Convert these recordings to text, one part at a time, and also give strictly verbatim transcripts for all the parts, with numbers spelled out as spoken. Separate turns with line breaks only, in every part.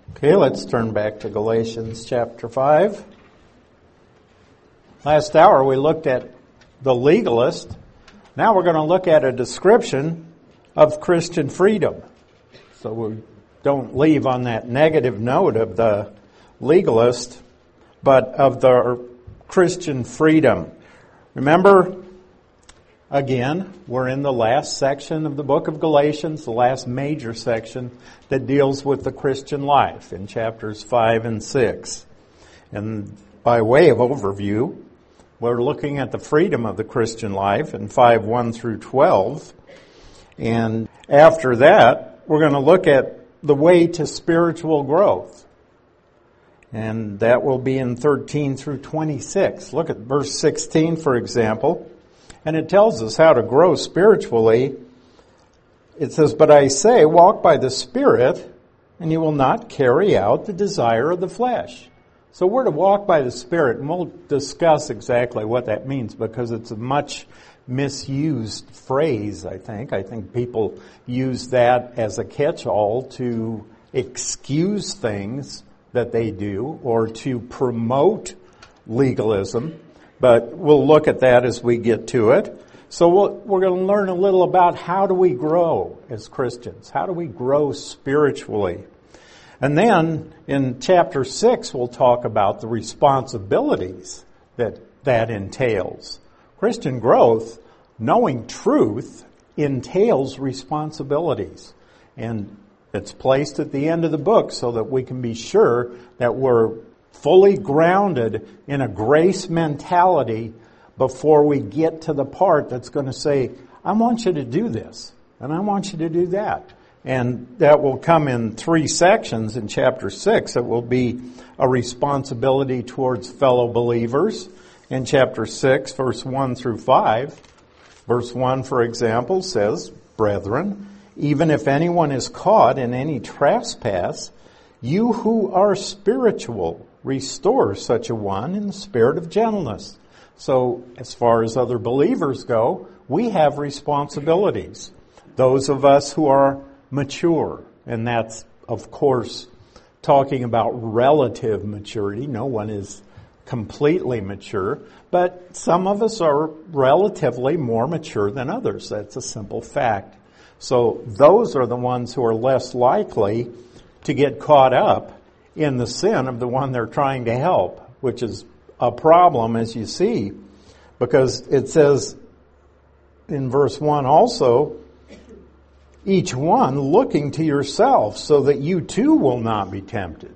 Okay, let's turn back to Galatians chapter five. Last hour we looked at the legalist. Now we're going to look at a description of Christian freedom. So we don't leave on that negative note of the legalist, but of the Christian freedom. Remember, again, we're in the last section of the book of Galatians, the last major section that deals with the Christian life in chapters five and six. And by way of overview, we're looking at the freedom of the Christian life in five one through twelve. And after that, we're going to look at the way to spiritual growth. And that will be in thirteen through twenty-six. Look at verse sixteen, for example. And it tells us how to grow spiritually. It says, "But I say, walk by the Spirit, and you will not carry out the desire of the flesh." So we're to walk by the Spirit, and we'll discuss exactly what that means, because it's a much misused phrase, I think. I think people use that as a catch-all to excuse things that they do or to promote legalism. But we'll look at that as we get to it. So we'll, we're going to learn a little about how do we grow as Christians? How do we grow spiritually? And then in chapter six, we'll talk about the responsibilities that that entails. Christian growth, knowing truth, entails responsibilities. And it's placed at the end of the book so that we can be sure that we're fully grounded in a grace mentality before we get to the part that's going to say, I want you to do this, and I want you to do that. And that will come in three sections in chapter six. It will be a responsibility towards fellow believers in chapter six, verse one through five. Verse one, for example, says, "Brethren, even if anyone is caught in any trespass, you who are spiritual, restore such a one in the spirit of gentleness." So, as far as other believers go, we have responsibilities. Those of us who are mature, and that's, of course, talking about relative maturity. No one is completely mature, but some of us are relatively more mature than others. That's a simple fact. So, those are the ones who are less likely to get caught up in the sin of the one they're trying to help, which is a problem, as you see, because it says in verse one also, each one looking to yourself so that you too will not be tempted.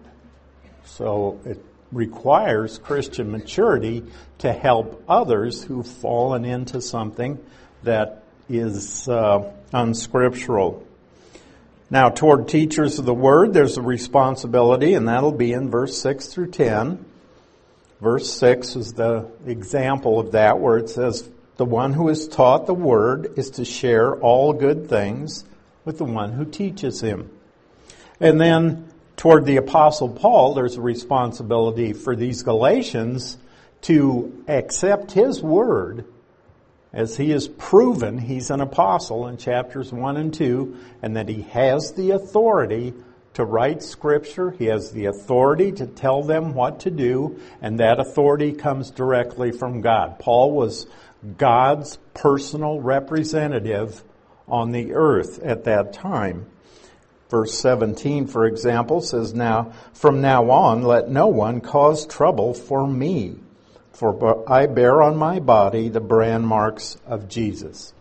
So it requires Christian maturity to help others who've fallen into something that is uh, unscriptural. Now, toward teachers of the Word, there's a responsibility, and that'll be in verse six through ten. Verse six is the example of that, where it says, "The one who is taught the Word is to share all good things with the one who teaches him." And then, toward the Apostle Paul, there's a responsibility for these Galatians to accept his Word, as he has proven he's an apostle in chapters one and two, and that he has the authority to write Scripture. He has the authority to tell them what to do, and that authority comes directly from God. Paul was God's personal representative on the earth at that time. Verse seventeen, for example, says, "Now, from now on, let no one cause trouble for me. For I bear on my body the brand marks of Jesus."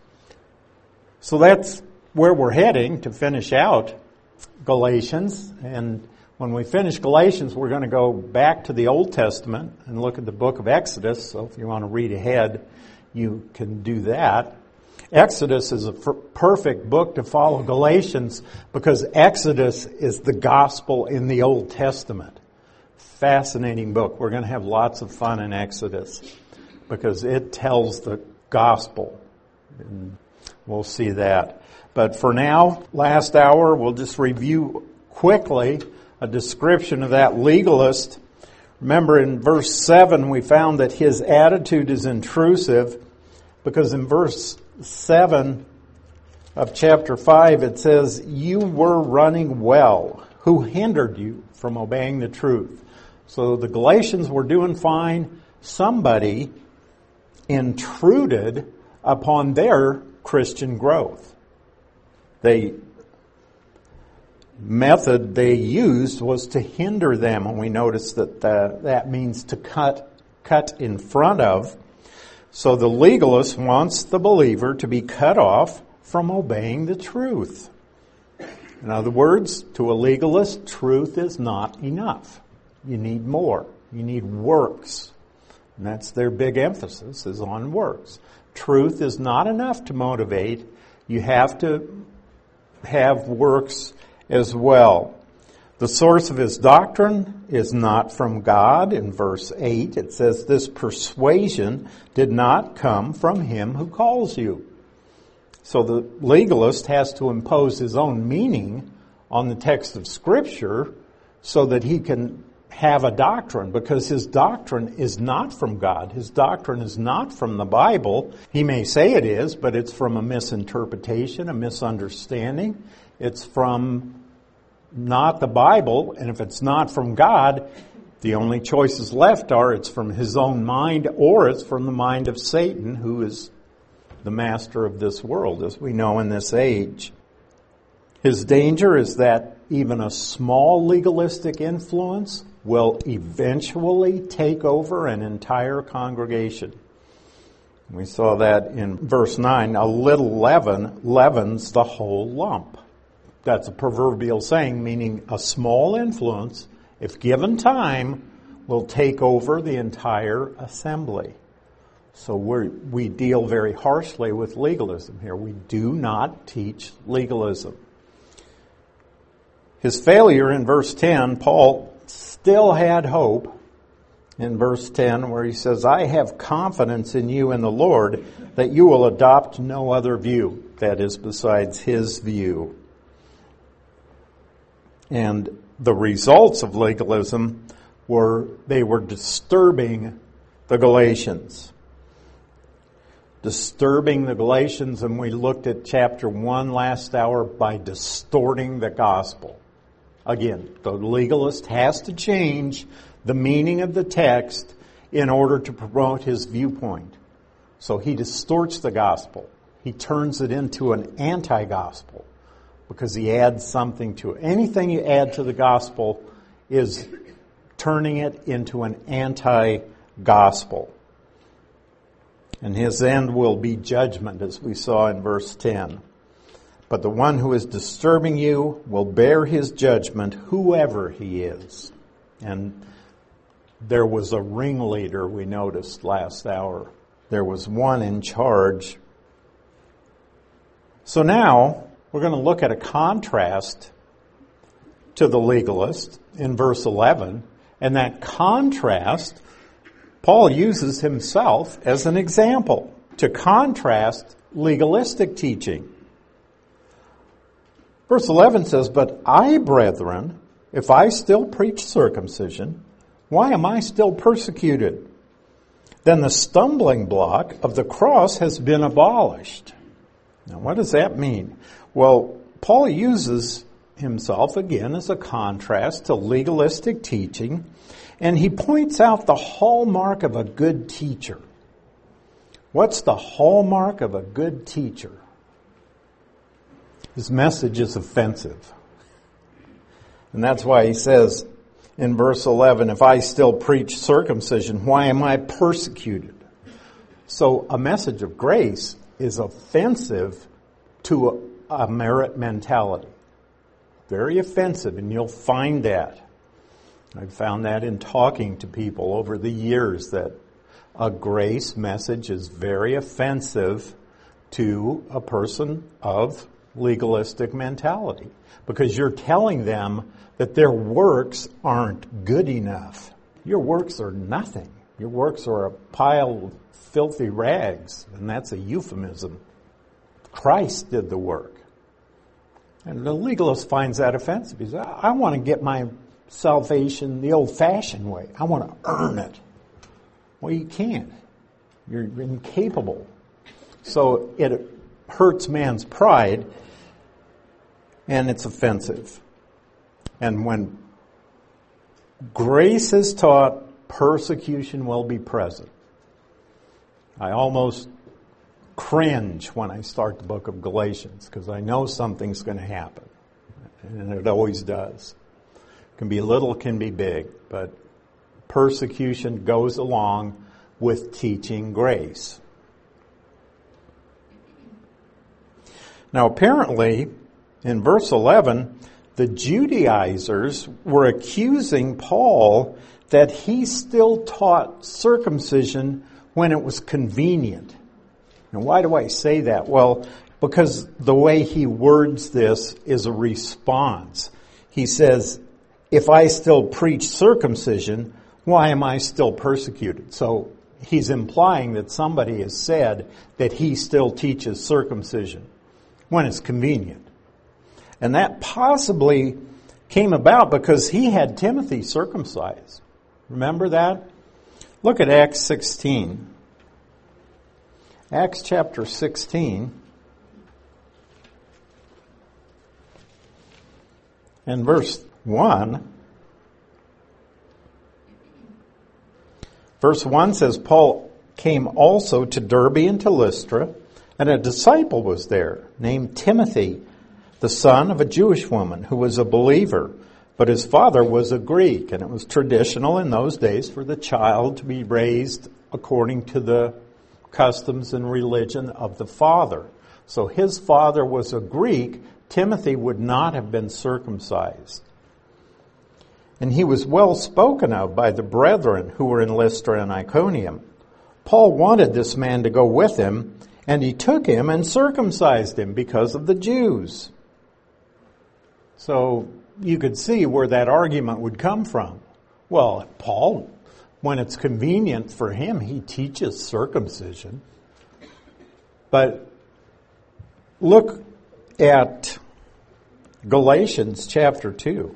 So that's where we're heading to finish out Galatians. And when we finish Galatians, we're going to go back to the Old Testament and look at the book of Exodus. So if you want to read ahead, you can do that. Exodus is a f- perfect book to follow Galatians, because Exodus is the gospel in the Old Testament. Fascinating book. We're going to have lots of fun in Exodus because it tells the gospel. And we'll see that. But for now, last hour, we'll just review quickly a description of that legalist. Remember, in verse seven, we found that his attitude is intrusive, because in verse seven of chapter five, it says, "You were running well. Who hindered you from obeying the truth? So the Galatians were doing fine. Somebody intruded upon their Christian growth. The method they used was to hinder them, and we notice that uh, that means to cut, cut in front of. So the legalist wants the believer to be cut off from obeying the truth. In other words, to a legalist, truth is not enough. You need more. You need works. And that's their big emphasis, is on works. Truth is not enough to motivate. You have to have works as well. The source of his doctrine is not from God. In verse eight, it says, this persuasion did not come from him who calls you. So the legalist has to impose his own meaning on the text of Scripture so that he can have a doctrine, because his doctrine is not from God. His doctrine is not from the Bible. He may say it is, but it's from a misinterpretation, a misunderstanding. It's from not the Bible, and if it's not from God, the only choices left are it's from his own mind or it's from the mind of Satan, who is the master of this world, as we know in this age. His danger is that even a small legalistic influence will eventually take over an entire congregation. We saw that in verse nine. A little leaven leavens the whole lump. That's a proverbial saying, meaning a small influence, if given time, will take over the entire assembly. So we we deal very harshly with legalism here. We do not teach legalism. His failure in verse ten, Paul still had hope in verse ten, where he says, I have confidence in you in the Lord that you will adopt no other view, that is, besides his view. And the results of legalism were, they were disturbing the Galatians. Disturbing the Galatians, and we looked at chapter one last hour, by distorting the gospel. Again, the legalist has to change the meaning of the text in order to promote his viewpoint. So he distorts the gospel. He turns it into an anti-gospel because he adds something to it. Anything you add to the gospel is turning it into an anti-gospel. And his end will be judgment, as we saw in verse ten. But the one who is disturbing you will bear his judgment, whoever he is. And there was a ringleader, we noticed last hour. There was one in charge. So now we're going to look at a contrast to the legalist in verse eleven. And that contrast, Paul uses himself as an example to contrast legalistic teaching. Verse eleven says, but I, brethren, if I still preach circumcision, why am I still persecuted? Then the stumbling block of the cross has been abolished. Now, what does that mean? Well, Paul uses himself again as a contrast to legalistic teaching, and he points out the hallmark of a good teacher. What's the hallmark of a good teacher? His message is offensive. And that's why he says in verse eleven, if I still preach circumcision, why am I persecuted? So a message of grace is offensive to a, a merit mentality. Very offensive, and you'll find that. I've found that in talking to people over the years, that a grace message is very offensive to a person of legalistic mentality, because you're telling them that their works aren't good enough. Your works are nothing. Your works are a pile of filthy rags, and that's a euphemism. Christ did the work. And the legalist finds that offensive. He says, I want to get my salvation the old-fashioned way. I want to earn it. Well, you can't. You're incapable. So it hurts man's pride, and it's offensive. And when grace is taught, persecution will be present. I almost cringe when I start the book of Galatians because I know something's going to happen. And it always does. It can be little, can be big, but persecution goes along with teaching grace. Now apparently, in verse eleven, the Judaizers were accusing Paul that he still taught circumcision when it was convenient. And why do I say that? Well, because the way he words this is a response. He says, if I still preach circumcision, why am I still persecuted? So he's implying that somebody has said that he still teaches circumcision when it's convenient. And that possibly came about because he had Timothy circumcised. Remember that? Look at Acts sixteen. Acts chapter sixteen. And verse one. Verse one says, Paul came also to Derbe and to Lystra, and a disciple was there named Timothy, the son of a Jewish woman who was a believer, but his father was a Greek. And it was traditional in those days for the child to be raised according to the customs and religion of the father. So his father was a Greek. Timothy would not have been circumcised. And he was well spoken of by the brethren who were in Lystra and Iconium. Paul wanted this man to go with him, and he took him and circumcised him because of the Jews. So you could see where that argument would come from. Well, Paul, when it's convenient for him, he teaches circumcision. But look at Galatians chapter two.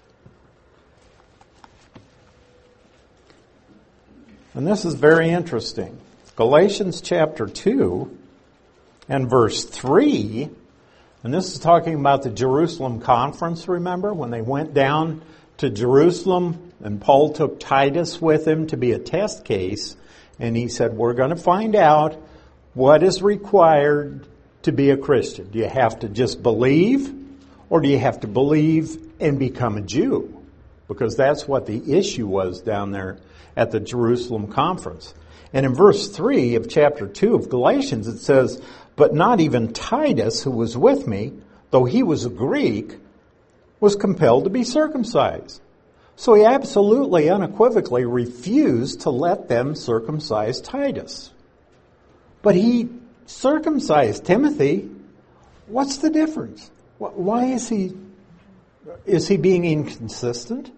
And this is very interesting. Galatians chapter two and verse three, and this is talking about the Jerusalem conference, remember, when they went down to Jerusalem and Paul took Titus with him to be a test case, and he said, we're going to find out what is required to be a Christian. Do you have to just believe, or do you have to believe and become a Jew? Because that's what the issue was down there at the Jerusalem conference. And in verse three of chapter two of Galatians, it says, but not even Titus, who was with me, though he was a Greek, was compelled to be circumcised. So he absolutely, unequivocally refused to let them circumcise Titus. But he circumcised Timothy. What's the difference? Why is he, is he being inconsistent?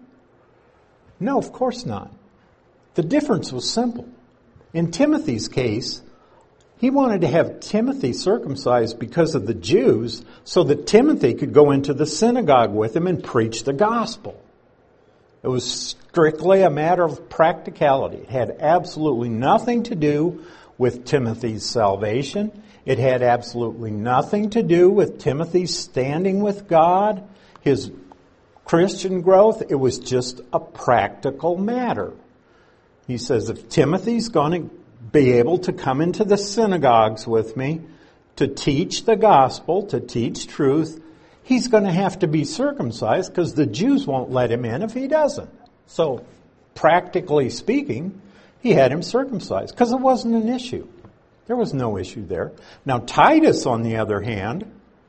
No, of course not. The difference was simple. In Timothy's case, he wanted to have Timothy circumcised because of the Jews so that Timothy could go into the synagogue with him and preach the gospel. It was strictly a matter of practicality. It had absolutely nothing to do with Timothy's salvation. It had absolutely nothing to do with Timothy's standing with God, his Christian growth. It was just a practical matter. He says, if Timothy's going to be able to come into the synagogues with me to teach the gospel, to teach truth, he's going to have to be circumcised because the Jews won't let him in if he doesn't. So, practically speaking, he had him circumcised because it wasn't an issue. There was no issue there. Now, Titus, on the other hand,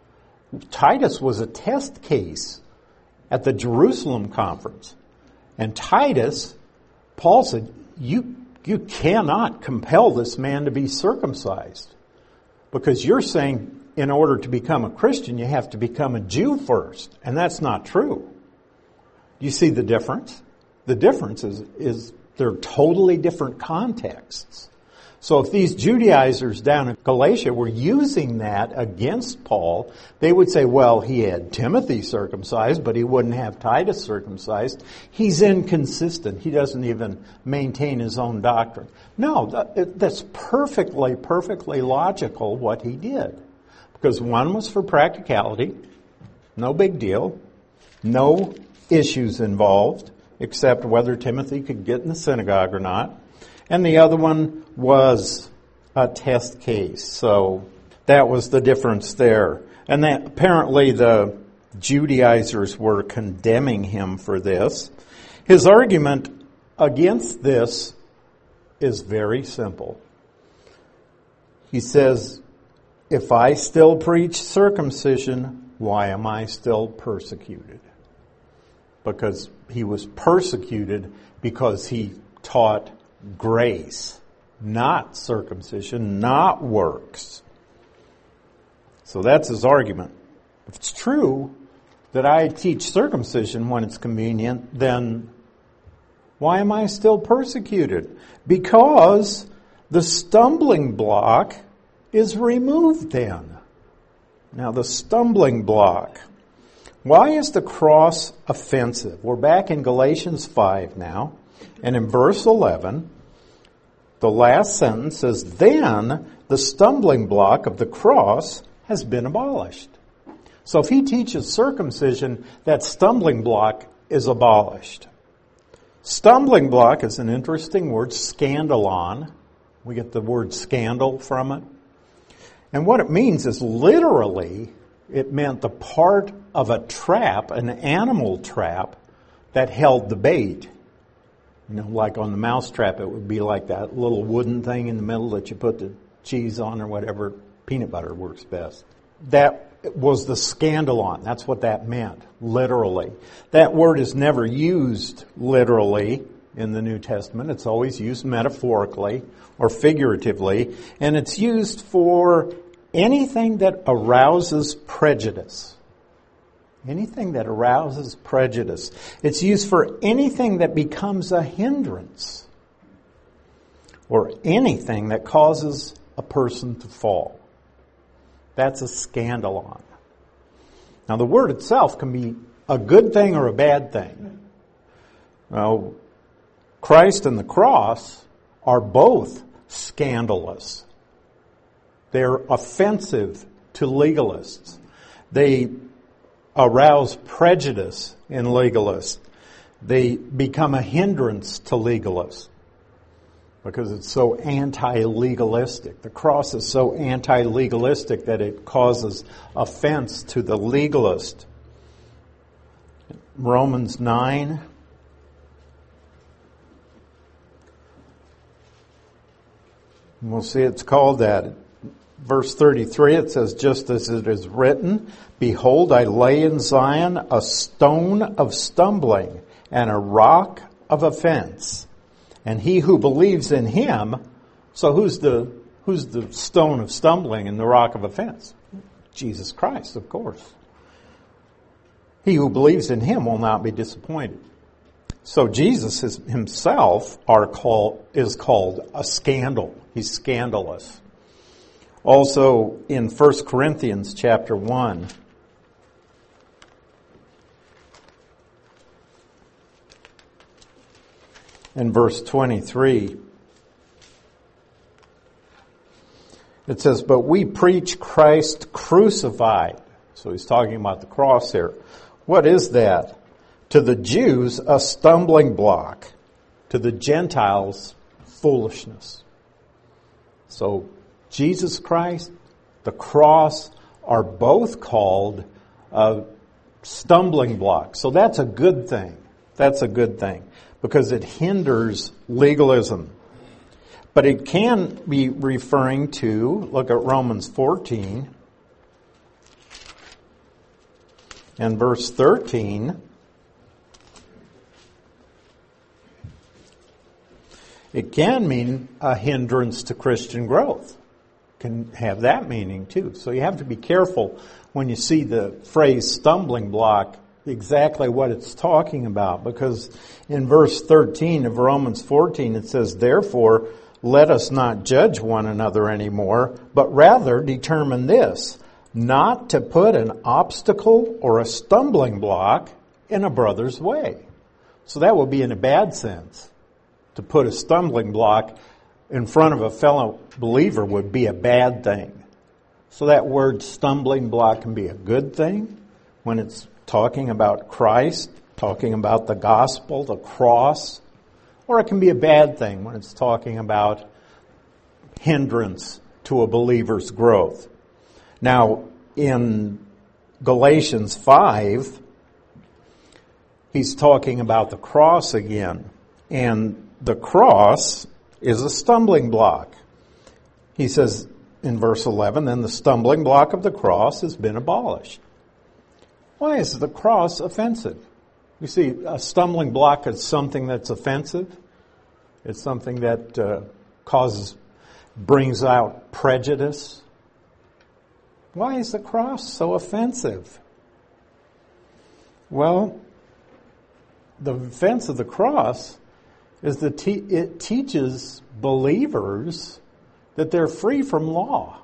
Titus was a test case at the Jerusalem conference. And Titus, Paul said, you You cannot compel this man to be circumcised because you're saying in order to become a Christian, you have to become a Jew first. And that's not true. Do you see the difference? The difference is, is they're totally different contexts. So if these Judaizers down in Galatia were using that against Paul, they would say, well, he had Timothy circumcised, but he wouldn't have Titus circumcised. He's inconsistent. He doesn't even maintain his own doctrine. No, that, that's perfectly, perfectly logical what he did. Because one was for practicality, no big deal, no issues involved, except whether Timothy could get in the synagogue or not. And the other one was a test case. So that was the difference there. And that apparently the Judaizers were condemning him for this. His argument against this is very simple. He says, if I still preach circumcision, why am I still persecuted? Because he was persecuted because he taught grace, not circumcision, not works. So that's his argument. If it's true that I teach circumcision when it's convenient, then why am I still persecuted? Because the stumbling block is removed then. Now the stumbling block. Why is the cross offensive? We're back in Galatians five now. And in verse eleven, the last sentence says, then the stumbling block of the cross has been abolished. So if he teaches circumcision, that stumbling block is abolished. Stumbling block is an interesting word, scandalon. We get the word scandal from it. And what it means is literally, it meant the part of a trap, an animal trap, that held the bait. You know, like on the mouse trap, it would be like that little wooden thing in the middle that you put the cheese on or whatever. Peanut butter works best. That was the scandalon. That's what that meant, literally. That word is never used literally in the New Testament. It's always used metaphorically or figuratively. And it's used for anything that arouses prejudice. Anything that arouses prejudice. It's used for anything that becomes a hindrance. Or anything that causes a person to fall. That's a scandalon. Now the word itself can be a good thing or a bad thing. Now, Christ and the cross are both scandalous. They're offensive to legalists. They arouse prejudice in legalists. They become a hindrance to legalists because it's so anti-legalistic. The cross is so anti-legalistic that it causes offense to the legalist. Romans nine. We'll see it's called that. Verse thirty-three, it says, just as it is written, behold, I lay in Zion a stone of stumbling and a rock of offense. And he who believes in him, so who's the who's the stone of stumbling and the rock of offense? Jesus Christ, of course. He who believes in him will not be disappointed. So Jesus is, himself are called, is called a scandal. He's scandalous. Also in First Corinthians chapter one, in verse twenty-three, it says, but we preach Christ crucified. So he's talking about the cross here. What is that? To the Jews, a stumbling block. To the Gentiles, foolishness. So Jesus Christ, the cross, are both called a stumbling block. So that's a good thing. That's a good thing because it hinders legalism. But it can be referring to, look at Romans fourteen and verse thirteen. It can mean a hindrance to Christian growth. Can have that meaning too. So you have to be careful when you see the phrase stumbling block, exactly what it's talking about. Because in verse thirteen of Romans fourteen it says, therefore, let us not judge one another anymore, but rather determine this, not to put an obstacle or a stumbling block in a brother's way. So that would be in a bad sense. To put a stumbling block in front of a fellow believer would be a bad thing. So that word stumbling block can be a good thing when it's talking about Christ talking about the gospel, the cross, or it can be a bad thing when it's talking about hindrance to a believer's growth. Now, in Galatians five, he's talking about the cross again. And the cross is a stumbling block. He says in verse eleven, then the stumbling block of the cross has been abolished. Why is the cross offensive? You see, a stumbling block is something that's offensive. It's something that uh, causes, brings out prejudice. Why is the cross so offensive? Well, the offense of the cross is that te- it teaches believers that they're free from law.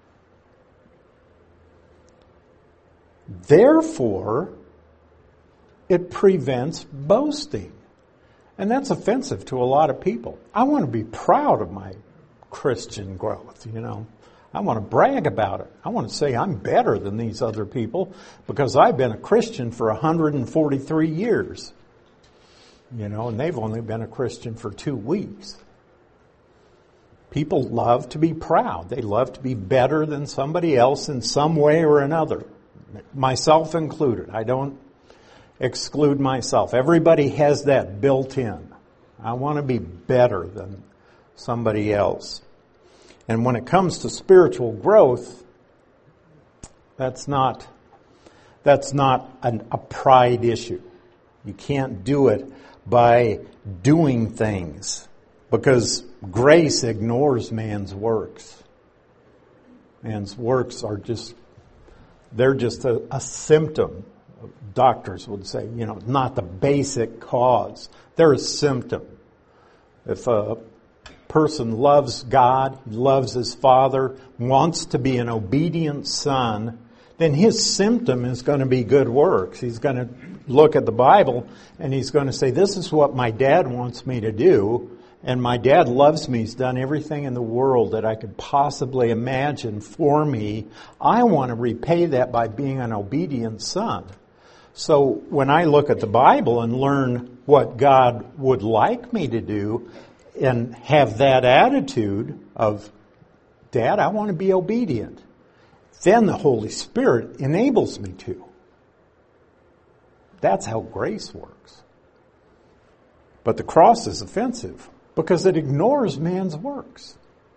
Therefore, it prevents boasting. And that's offensive to a lot of people. I want to be proud of my Christian growth, you know. I want to brag about it. I want to say I'm better than these other people because I've been a Christian for one hundred forty-three years. You know, and they've only been a Christian for two weeks. People love to be proud. They love to be better than somebody else in some way or another. Myself included. I don't exclude myself. Everybody has that built in. I want to be better than somebody else. And when it comes to spiritual growth, that's not, that's not an, a pride issue. You can't do it by doing things because grace ignores man's works. Man's works are just, they're just a, a symptom. Doctors would say, you know, not the basic cause. They're a symptom. If a person loves God, loves his Father, wants to be an obedient son, then his symptom is going to be good works. He's going to look at the Bible and he's going to say, this is what my dad wants me to do. And my dad loves me. He's done everything in the world that I could possibly imagine for me. I want to repay that by being an obedient son. So when I look at the Bible and learn what God would like me to do and have that attitude of, Dad, I want to be obedient, then the Holy Spirit enables me to. That's how grace works. But the cross is offensive because it ignores man's works.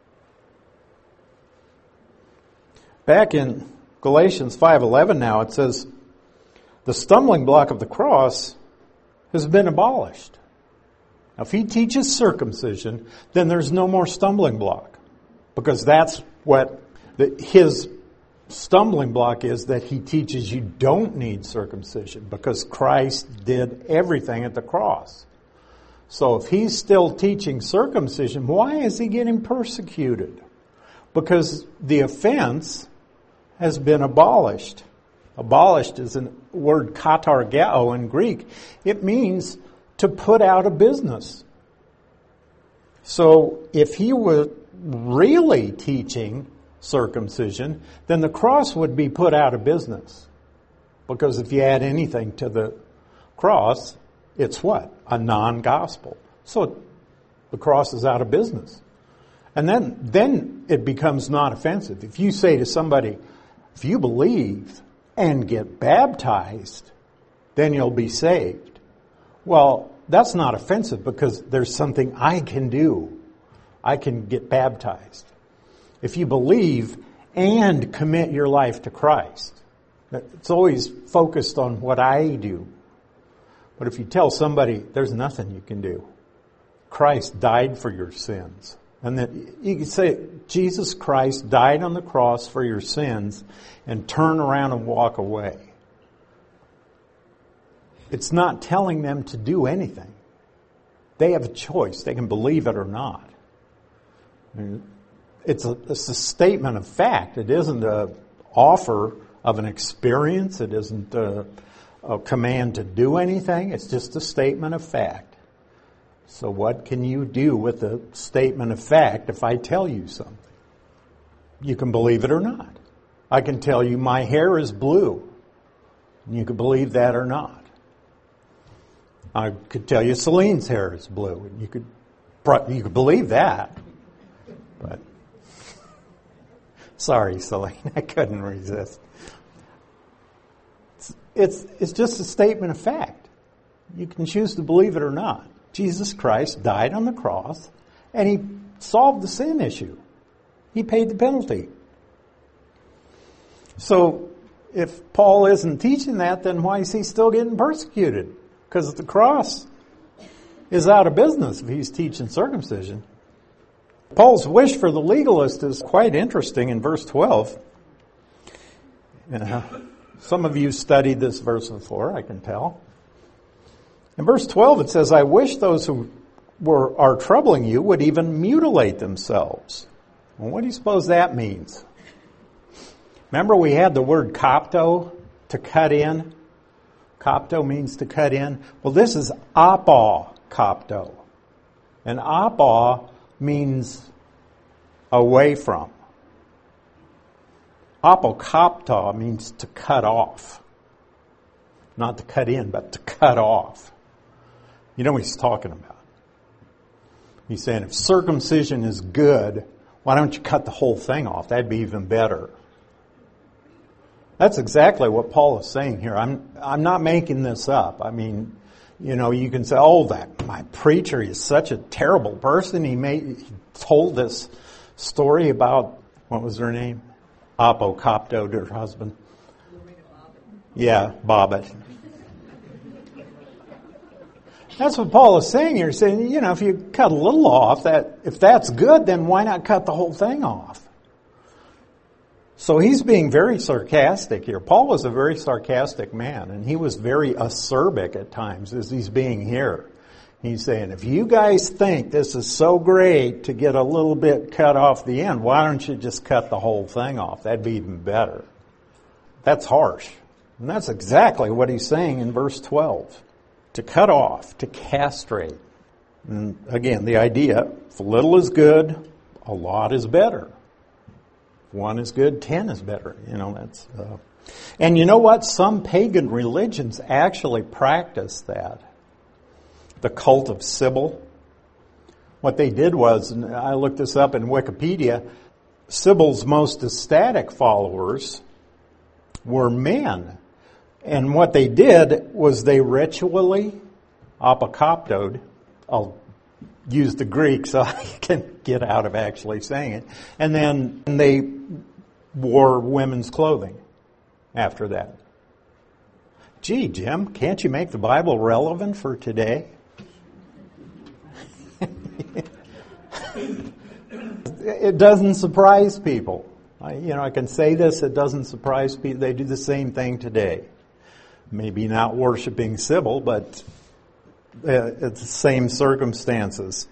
Back in Galatians five eleven now, it says, the stumbling block of the cross has been abolished. Now, if he teaches circumcision, then there's no more stumbling block. Because that's what the, his stumbling block is, that he teaches you don't need circumcision because Christ did everything at the cross. So if he's still teaching circumcision, why is he getting persecuted? Because the offense has been abolished. Abolished is a word katargeo in Greek. It means to put out of business. So if he were really teaching circumcision, then the cross would be put out of business. Because if you add anything to the cross, it's what? A non-gospel. So the cross is out of business. And then, then it becomes not offensive. If you say to somebody, if you believe and get baptized, then you'll be saved. Well, that's not offensive because there's something I can do. I can get baptized. If you believe and commit your life to Christ, it's always focused on what I do. But if you tell somebody there's nothing you can do, Christ died for your sins. And that you can say, Jesus Christ died on the cross for your sins, and turn around and walk away. It's not telling them to do anything. They have a choice. They can believe it or not. It's a, it's a statement of fact. It isn't an offer of an experience. It isn't a, a command to do anything. It's just a statement of fact. So what can you do with a statement of fact if I tell you something? You can believe it or not. I can tell you my hair is blue. And you can believe that or not. I could tell you Celine's hair is blue, and you could you could believe that. But sorry, Celine, I couldn't resist. It's, it's it's just a statement of fact. You can choose to believe it or not. Jesus Christ died on the cross, and he solved the sin issue. He paid the penalty. So if Paul isn't teaching that, then why is he still getting persecuted? Because the cross is out of business if he's teaching circumcision. Paul's wish for the legalist is quite interesting in verse twelve. Uh, some of you studied this verse before, I can tell. In verse twelve it says, I wish those who were are troubling you would even mutilate themselves. Well, what do you suppose that means? Remember we had the word kopto, to cut in? Kopto means to cut in. Well, this is apokopto. And apo means away from. Apokopta means to cut off. Not to cut in, but to cut off. You know what he's talking about. He's saying if circumcision is good, why don't you cut the whole thing off? That'd be even better. That's exactly what Paul is saying here. I'm I'm not making this up. I mean, you know, you can say, oh, that my preacher is such a terrible person. He made he told this story about, what was her name? Apokopto, her husband. Yeah, Bobbitt. That's what Paul is saying here. He's saying, you know, if you cut a little off, that if that's good, then why not cut the whole thing off? So he's being very sarcastic here. Paul was a very sarcastic man, and he was very acerbic at times as he's being here. He's saying, if you guys think this is so great to get a little bit cut off the end, why don't you just cut the whole thing off? That'd be even better. That's harsh. And that's exactly what he's saying in verse twelve. To cut off, to castrate. And again, the idea, if a little is good, a lot is better. If one is good, ten is better. You know, that's. Uh... And you know what? Some pagan religions actually practice that. The cult of Sybil. What they did was, and I looked this up in Wikipedia, Sybil's most ecstatic followers were men. And what they did was they ritually apokoptoed. I'll use the Greek so I can get out of actually saying it. And then they wore women's clothing after that. Gee, Jim, can't you make the Bible relevant for today? It doesn't surprise people. I, you know, I can say this, it doesn't surprise people. They do the same thing today. Maybe not worshiping Sybil, but it's the same circumstances.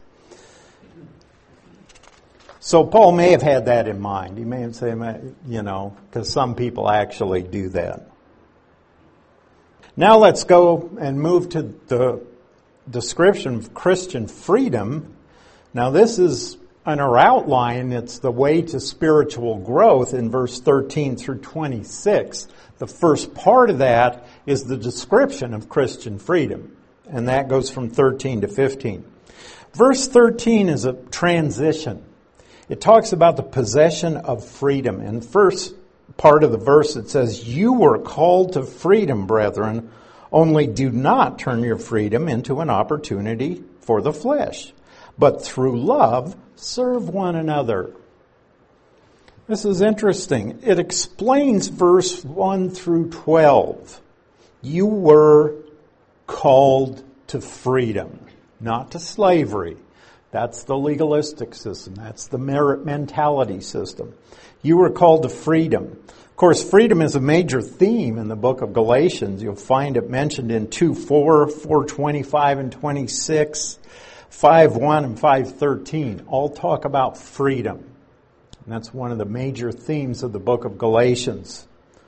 So Paul may have had that in mind. He may have said, you know, because some people actually do that. Now let's go and move to the description of Christian freedom. Now this is in our outline. It's the way to spiritual growth in verse thirteen through twenty-six. The first part of that is the description of Christian freedom, and that goes from thirteen to fifteen. Verse thirteen is a transition. It talks about the possession of freedom. In the first part of the verse it says, "You were called to freedom, brethren, only do not turn your freedom into an opportunity for the flesh, but through love serve one another." This is interesting. It explains verse one through twelve. You were called to freedom, not to slavery. That's the legalistic system. That's the merit mentality system. You were called to freedom. Of course, freedom is a major theme in the book of Galatians. You'll find it mentioned in two four, four twenty-five and twenty-six, five one and five thirteen. All talk about freedom. And that's one of the major themes of the book of Galatians.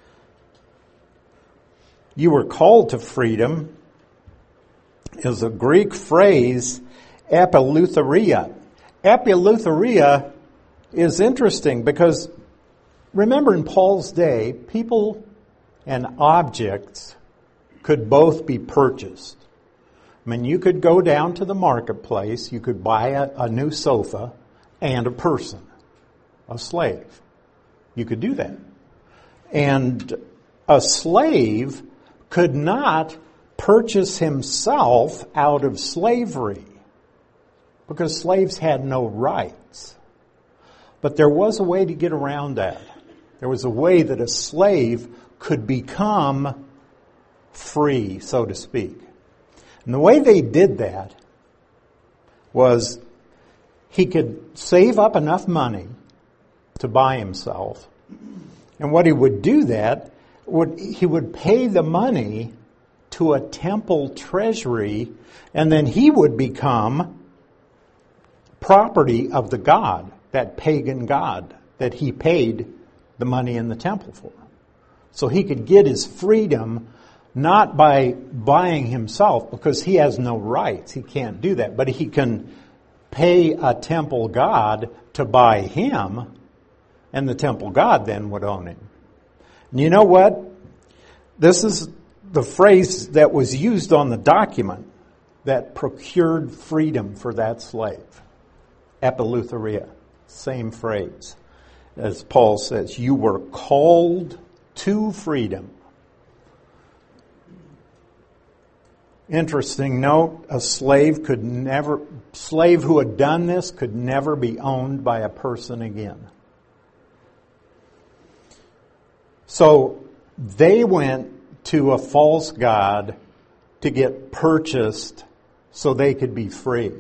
You were called to freedom is a Greek phrase, epileutheria. Epileutheria is interesting because, remember, in Paul's day, people and objects could both be purchased. I mean, you could go down to the marketplace, you could buy a, a new sofa and a person, a slave. You could do that. And a slave could not purchase himself out of slavery because slaves had no rights. But there was a way to get around that. There was a way that a slave could become free, so to speak. And the way they did that was he could save up enough money to buy himself. And what he would do that, would he would pay the money to a temple treasury, and then he would become property of the god, that pagan god that he paid the money in the temple for. So he could get his freedom not by buying himself, because he has no rights. He can't do that. But he can pay a temple god to buy him, and the temple god then would own him. And you know what? This is the phrase that was used on the document that procured freedom for that slave. Epileutheria. Same phrase. As Paul says, you were called to freedom. Interesting note, a slave could never, slave who had done this could never be owned by a person again. So they went to a false god to get purchased so they could be free.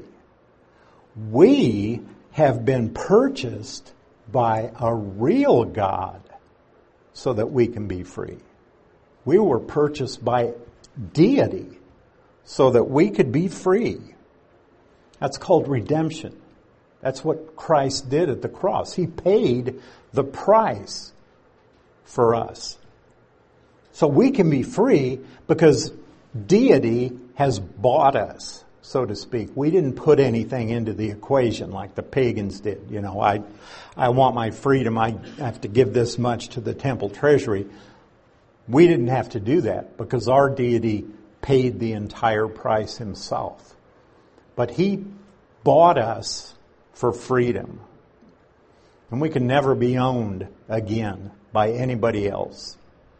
We have been purchased by a real God so that we can be free. We were purchased by deity so that we could be free. That's called redemption. That's what Christ did at the cross. He paid the price for us. So we can be free because deity has bought us, so to speak. We didn't put anything into the equation like the pagans did. You know, I I want my freedom. I have to give this much to the temple treasury. We didn't have to do that because our deity paid the entire price himself. But he bought us for freedom. And we can never be owned again by anybody else.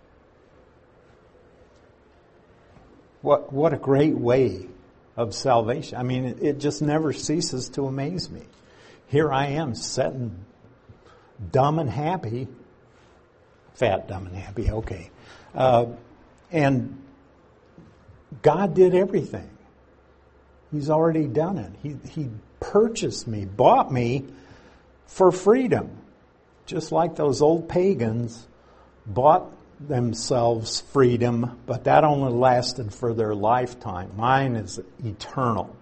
What what a great way of salvation. I mean, it, it just never ceases to amaze me. Here I am sitting dumb and happy. Fat, dumb, and happy, okay. Uh, and God did everything. He's already done it. He, he purchased me, bought me for freedom. Just like those old pagans bought themselves freedom, but that only lasted for their lifetime. Mine is eternal.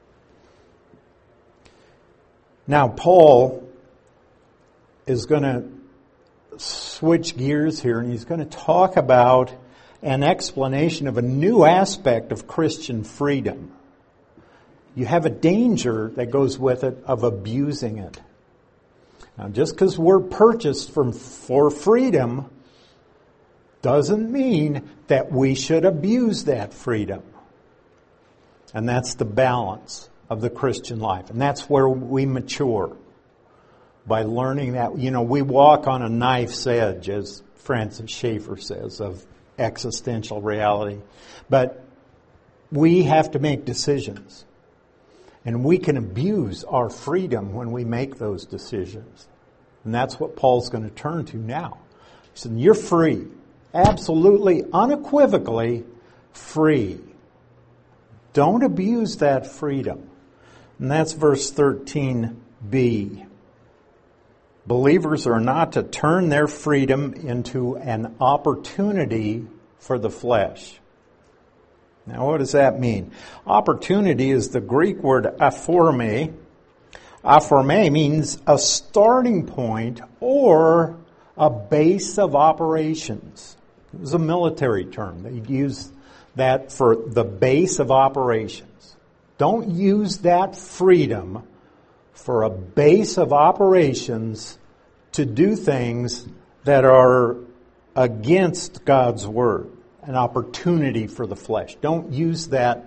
Now, Paul is going to switch gears here, and he's going to talk about an explanation of a new aspect of Christian freedom. You have a danger that goes with it of abusing it. Now, just because we're purchased from, for freedom doesn't mean that we should abuse that freedom. And that's the balance of the Christian life. And that's where we mature. By learning that, you know, we walk on a knife's edge, as Francis Schaeffer says, of existential reality. But we have to make decisions. And we can abuse our freedom when we make those decisions. And that's what Paul's going to turn to now. He said, you're free. Absolutely, unequivocally free. Don't abuse that freedom. And that's verse thirteen b. Believers are not to turn their freedom into an opportunity for the flesh. Now, what does that mean? Opportunity is the Greek word aphorme. Aphorme means a starting point or a base of operations. It was a military term. They'd use that for the base of operations. Don't use that freedom for a base of operations to do things that are against God's word, an opportunity for the flesh. Don't use that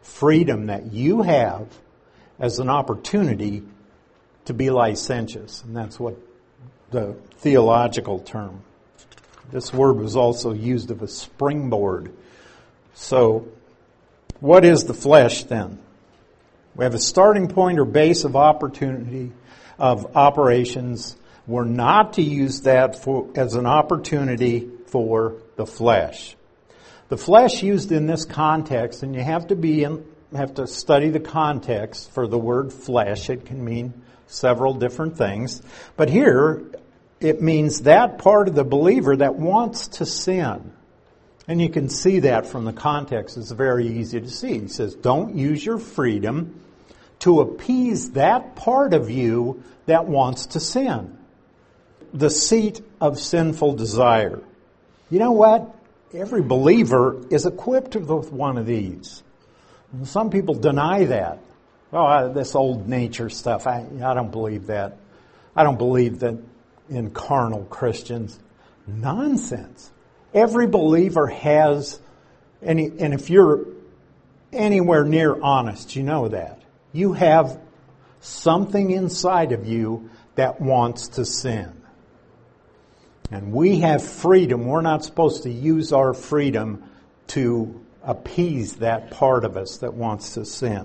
freedom that you have as an opportunity to be licentious. And that's what the theological term. This word was also used of a springboard. So, what is the flesh then? We have a starting point or base of opportunity, of operations. We're not to use that for, as an opportunity for the flesh. The flesh used in this context, and you have to be in, have to study the context for the word flesh. It can mean several different things. But here, it means that part of the believer that wants to sin. And you can see that from the context. It's very easy to see. He says, don't use your freedom to appease that part of you that wants to sin. The seat of sinful desire. You know what? Every believer is equipped with one of these. And some people deny that. Oh, this old nature stuff, I, I don't believe that. I don't believe that in carnal Christians. Nonsense. Every believer has, any, and if you're anywhere near honest, you know that. You have something inside of you that wants to sin. And we have freedom. We're not supposed to use our freedom to appease that part of us that wants to sin.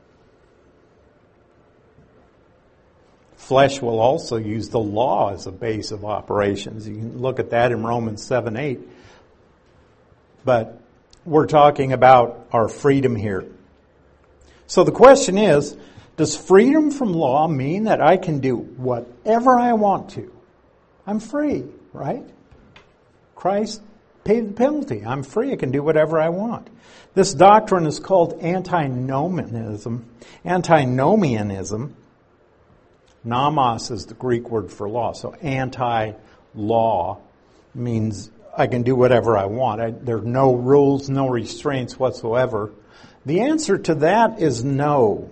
Flesh will also use the law as a base of operations. You can look at that in Romans seven eight. But we're talking about our freedom here. So the question is, does freedom from law mean that I can do whatever I want to? I'm free, right? Christ paid the penalty. I'm free. I can do whatever I want. This doctrine is called antinomianism. Antinomianism. Nomos is the Greek word for law. So anti-law means I can do whatever I want. I, there are no rules, no restraints whatsoever. The answer to that is no.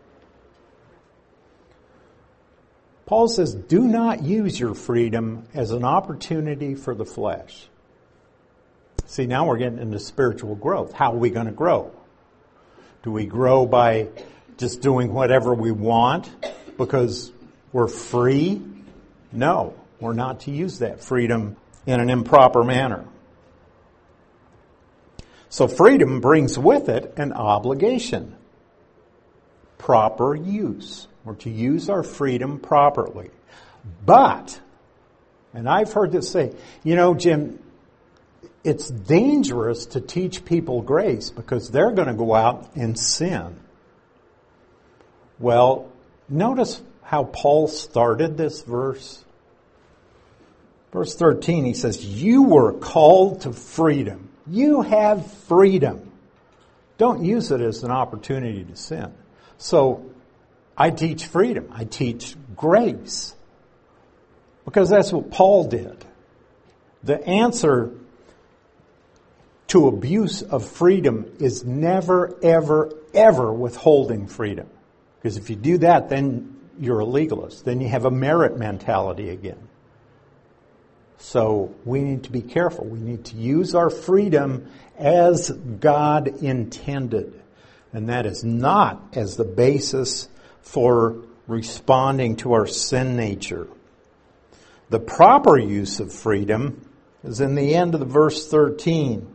Paul says, do not use your freedom as an opportunity for the flesh. See, now we're getting into spiritual growth. How are we going to grow? Do we grow by just doing whatever we want because we're free? No, we're not to use that freedom in an improper manner. So freedom brings with it an obligation. Proper use. We're to use our freedom properly. But, and I've heard this say, you know, Jim, it's dangerous to teach people grace because they're going to go out and sin. Well, notice how Paul started this verse. Verse thirteen, he says, you were called to freedom. You have freedom. Don't use it as an opportunity to sin. So, I teach freedom. I teach grace. Because that's what Paul did. The answer to abuse of freedom is never, ever, ever withholding freedom. Because if you do that, then you're a legalist. Then you have a merit mentality again. So we need to be careful. We need to use our freedom as God intended. And that is not as the basis for responding to our sin nature. The proper use of freedom is in the end of the verse thirteen.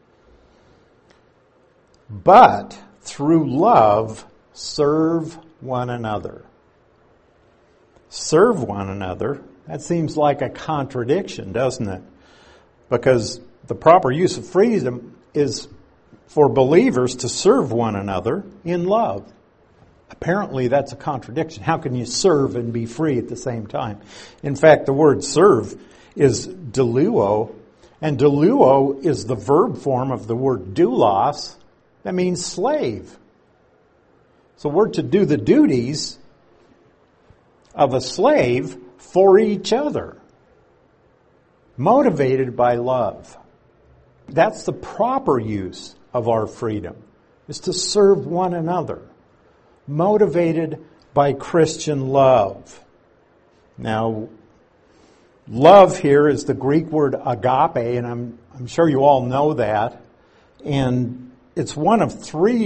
But through love, serve one another. Serve one another. That seems like a contradiction, doesn't it? Because the proper use of freedom is for believers to serve one another in love. Apparently that's a contradiction. How can you serve and be free at the same time? In fact, the word serve is doulo, and doulo is the verb form of the word doulos. That means slave. So we're to do the duties of a slave for each other, motivated by love. That's the proper use of our freedom, is to serve one another, motivated by Christian love. Now, love here is the Greek word agape, and I'm, I'm sure you all know that. And it's one of three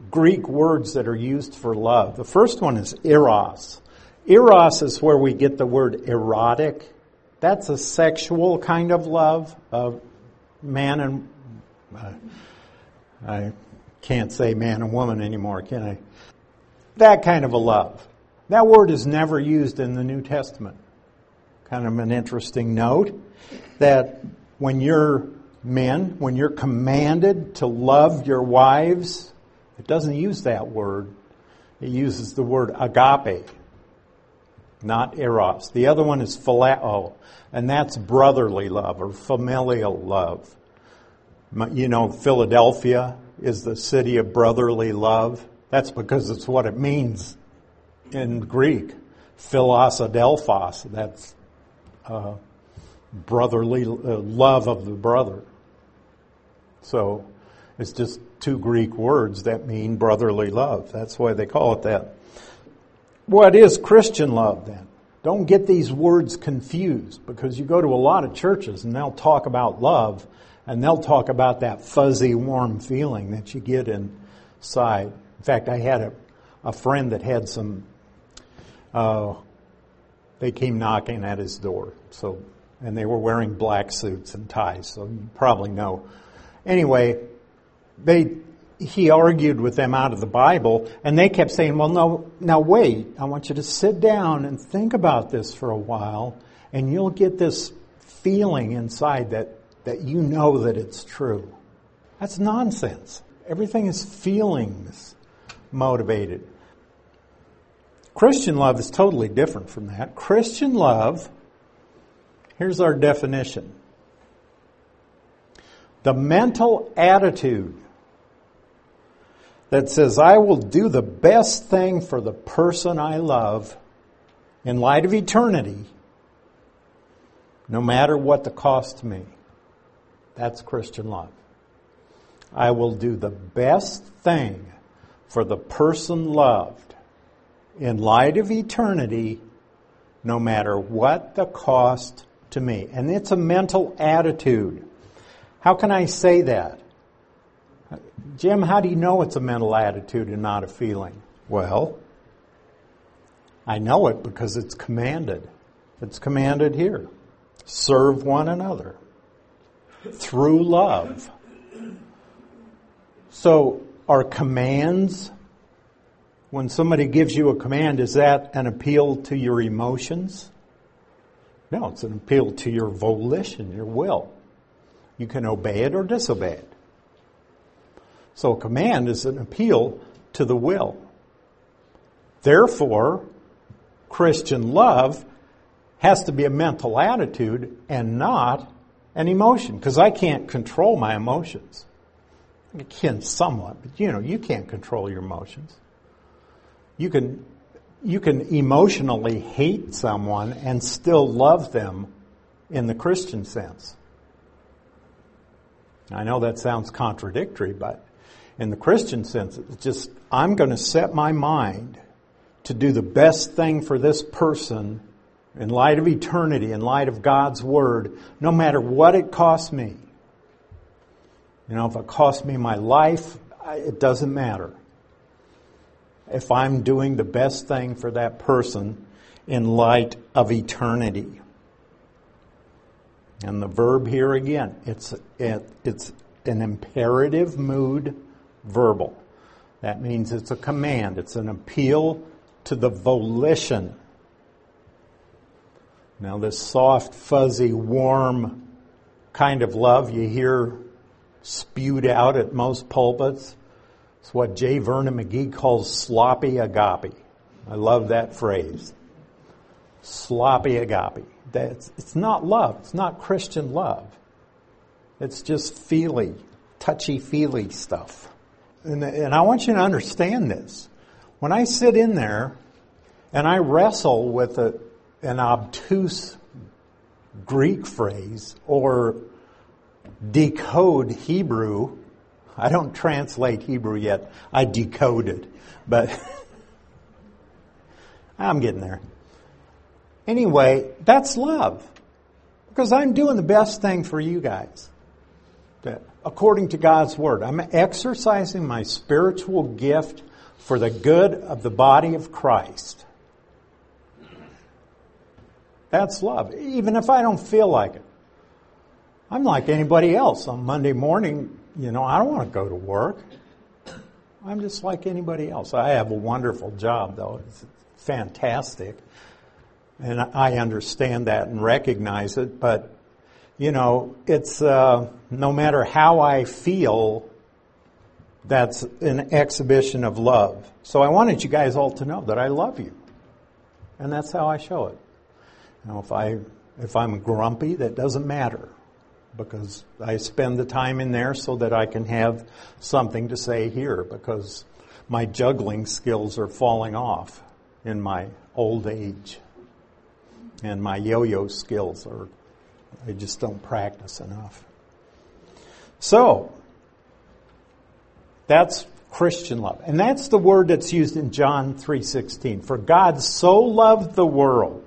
Greek words that are used for love. The first one is eros. Eros is where we get the word erotic. That's a sexual kind of love of man and... Uh, I can't say man and woman anymore, can I? That kind of a love. That word is never used in the New Testament. Kind of an interesting note that when you're men, when you're commanded to love your wives, it doesn't use that word. It uses the word agape, not eros. The other one is phileo, and that's brotherly love or familial love. You know, Philadelphia is the city of brotherly love. That's because it's what it means in Greek. Philos adelphos, that's uh, brotherly uh, love of the brother. So it's just two Greek words that mean brotherly love. That's why they call it that. What is Christian love then? Don't get these words confused, because you go to a lot of churches and they'll talk about love and they'll talk about that fuzzy, warm feeling that you get inside. In fact, I had a, a friend that had some, uh, they came knocking at his door. So, and they were wearing black suits and ties, so you probably know. Anyway, they he argued with them out of the Bible, and they kept saying, well, no, now wait, I want you to sit down and think about this for a while, and you'll get this feeling inside that, that you know that it's true. That's nonsense. Everything is feelings motivated. Christian love is totally different from that. Christian love, here's our definition. The mental attitude that says, I will do the best thing for the person I love in light of eternity, no matter what the cost to me. That's Christian love. I will do the best thing for the person loved in light of eternity, no matter what the cost to me. And it's a mental attitude. How can I say that? Jim, how do you know it's a mental attitude and not a feeling? Well, I know it because it's commanded. It's commanded here. Serve one another through love. So, are commands, when somebody gives you a command, is that an appeal to your emotions? No, it's an appeal to your volition, your will. You can obey it or disobey it. So a command is an appeal to the will. Therefore, Christian love has to be a mental attitude and not an emotion, because I can't control my emotions. I can somewhat, but you know, you can't control your emotions. You can you can emotionally hate someone and still love them in the Christian sense. I know that sounds contradictory, but in the Christian sense, it's just, I'm going to set my mind to do the best thing for this person in light of eternity, in light of God's Word, no matter what it costs me. You know, if it costs me my life, it doesn't matter. If I'm doing the best thing for that person in light of eternity. And the verb here again, it's it, it's an imperative mood verbal. That means it's a command. It's an appeal to the volition. Now this soft, fuzzy, warm kind of love you hear spewed out at most pulpits, it's what J. Vernon McGee calls sloppy agape. I love that phrase. Sloppy agape. That's, it's not love. It's not Christian love. It's just feely, touchy-feely stuff. And, and I want you to understand this. When I sit in there and I wrestle with a, an obtuse Greek phrase or decode Hebrew, I don't translate Hebrew yet. I decode it. But I'm getting there. Anyway, that's love. Because I'm doing the best thing for you guys. according to God's Word. I'm exercising my spiritual gift for the good of the body of Christ. That's love, even if I don't feel like it. I'm like anybody else. On Monday morning, you know, I don't want to go to work. I'm just like anybody else. I have a wonderful job, though. It's fantastic. And I understand that and recognize it. But, you know, it's uh, no matter how I feel, that's an exhibition of love. So I wanted you guys all to know that I love you. And that's how I show it. You know, if I if I'm grumpy, that doesn't matter, because I spend the time in there so that I can have something to say here, because my juggling skills are falling off in my old age. And my yo-yo skills are, I just don't practice enough. So, that's Christian love. And that's the word that's used in John three sixteen. For God so loved the world,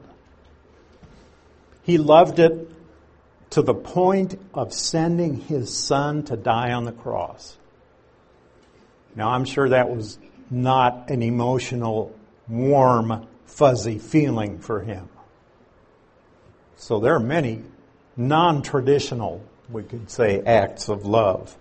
He loved it to the point of sending His Son to die on the cross. Now, I'm sure that was not an emotional, warm, fuzzy feeling for Him. So there are many non-traditional, we could say, acts of love.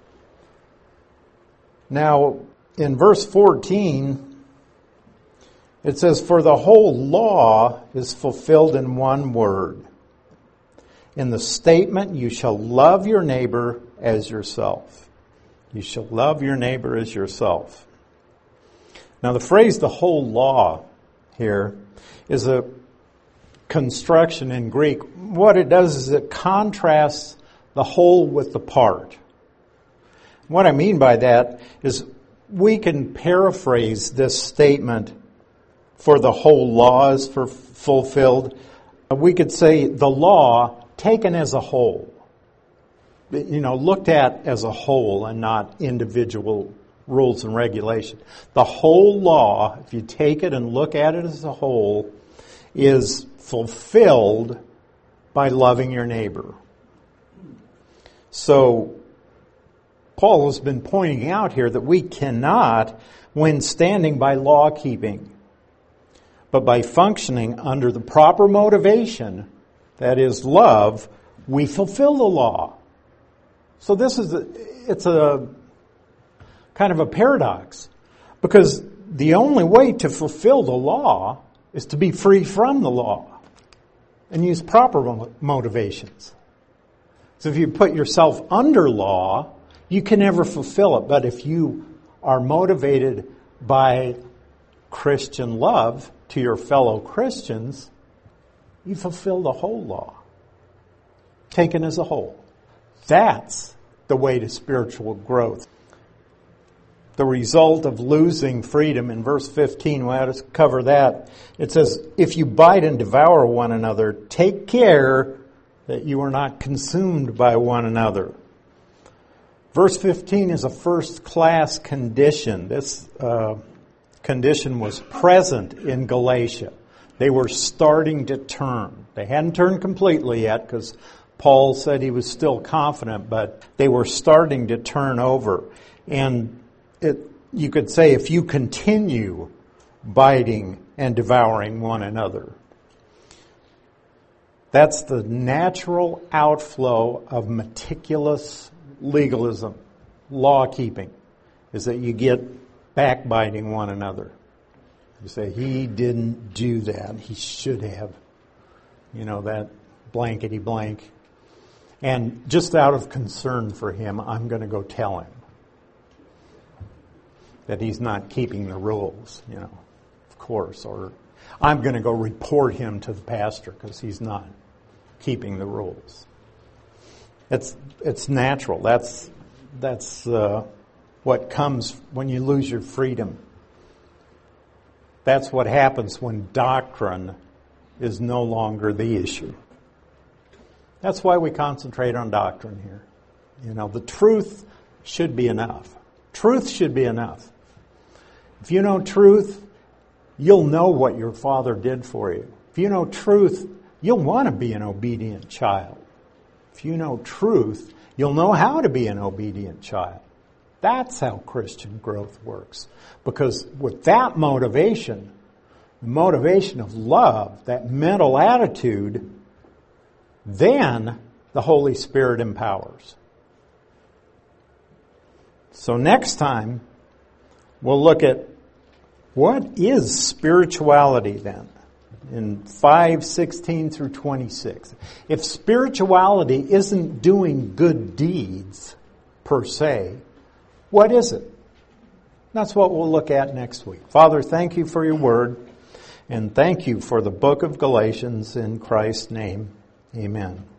Now, in verse fourteen, it says, for the whole law is fulfilled in one word. In the statement, you shall love your neighbor as yourself. You shall love your neighbor as yourself. Now, the phrase the whole law here is a construction in Greek. What it does is it contrasts the whole with the part. What I mean by that is we can paraphrase this statement, for the whole law is for fulfilled. We could say the law taken as a whole, you know, looked at as a whole and not individual rules and regulations. The whole law, if you take it and look at it as a whole, is fulfilled by loving your neighbor. So, Paul has been pointing out here that we cannot, when standing by law keeping, but by functioning under the proper motivation, that is love, we fulfill the law. So this is a, it's a kind of a paradox, because the only way to fulfill the law is to be free from the law and use proper motivations. So if you put yourself under law, you can never fulfill it. But if you are motivated by Christian love to your fellow Christians, you fulfill the whole law, taken as a whole. That's the way to spiritual growth. The result of losing freedom in verse fifteen, we have to cover that. It says, if you bite and devour one another, take care that you are not consumed by one another. Verse fifteen is a first-class condition. This uh, condition was present in Galatia. They were starting to turn. They hadn't turned completely yet, because Paul said he was still confident, but they were starting to turn over. And it, you could say, if you continue biting and devouring one another, that's the natural outflow of meticulous legalism, law keeping, is that you get backbiting one another. You say, he didn't do that. He should have. You know, that blankety blank. And just out of concern for him, I'm going to go tell him that he's not keeping the rules, you know, of course. Or I'm going to go report him to the pastor because he's not keeping the rules. It's it's natural. That's that's uh, what comes when you lose your freedom. That's what happens when doctrine is no longer the issue. That's why we concentrate on doctrine here. You know, the truth should be enough. Truth should be enough. If you know truth, you'll know what your Father did for you. If you know truth, you'll want to be an obedient child. If you know truth, You'll know how to be an obedient child. That's how Christian growth works. Because with that motivation, the motivation of love, that mental attitude, then the Holy Spirit empowers. So next time, we'll look at what is spirituality then? In five sixteen through twenty-six. If spirituality isn't doing good deeds per se, what is it? That's what we'll look at next week. Father, thank you for your word, and thank you for the book of Galatians in Christ's name. Amen.